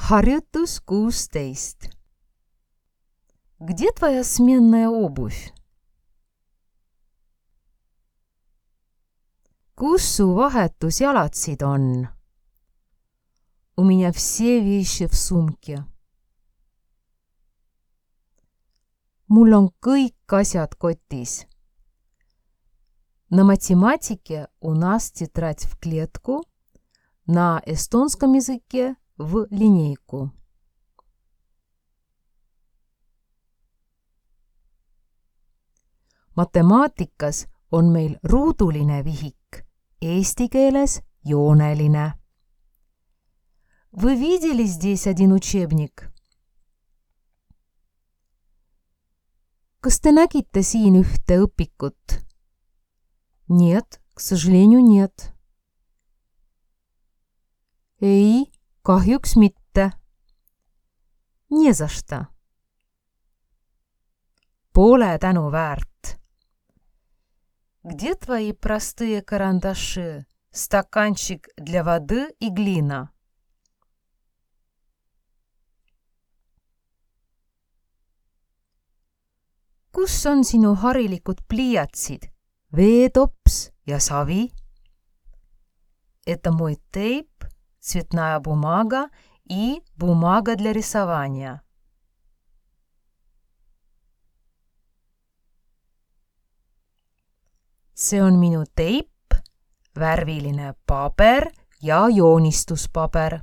Harjutus 16. Где твоя сменная обувь? Kus su vahetusjalatsid on? У меня все вещи в сумке. Mul on kõik asjad kotis. На математике у нас тетрадь в клетку, на эстонском языке в линейку. Matemaatikas on meil ruuduline vihik, eesti keeles jooneline. Вы видели здесь один учебник? Kas te nägite siin ühte õpikut? Нет, к сожалению, нет. Ei, kahjuks mitte. Не за что. Pole tänu väärt. Где твои простые карандаши, стаканчик для воды и глина? Kus on sinu harilikud pliiatsid, veetops ja savi? Это мой тейп, цветная бумага и бумага для рисования. See on minu teip, värviline paber ja joonistuspaber.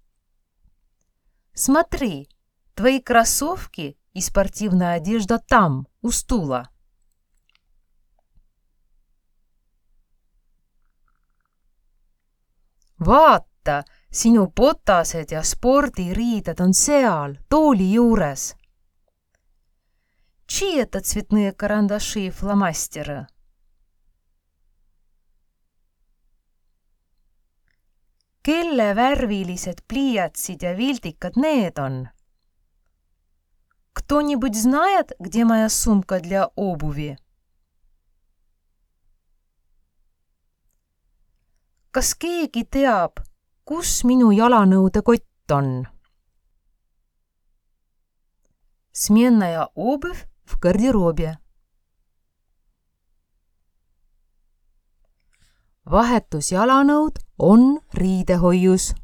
Смотри, твои кроссовки и спортивная одежда там, у стула. Vaata, sinu potased ja spordiriided on seal, tooli juures. Чьи это цветные карандаши и фломастеры? Kelle värvilised pliiatsid ja вildикad need on? Кто-нибудь знает, где моя сумка для обуви? Kas keegi teab, kus minu jalanõude kott on? Сменная обувь в гардеробе. Vahetusjalanõud on riidehoius.